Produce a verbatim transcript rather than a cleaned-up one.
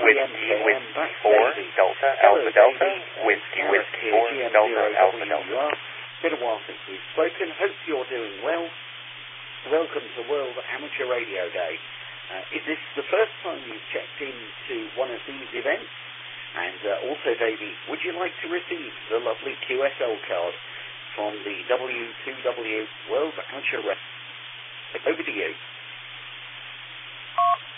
Whiskey, Whiskey, four, Delta, Alpha, Delta, Whiskey, Whiskey, four, Delta, Alpha, Delta. Been a while since we've spoken. Hope you're doing well. Welcome to World Amateur Radio Day. Uh, is this the first time you've checked into one of these events? And uh, also, Davey, would you like to receive the lovely Q S L card from the W two W World Amateur Radio? Over to you.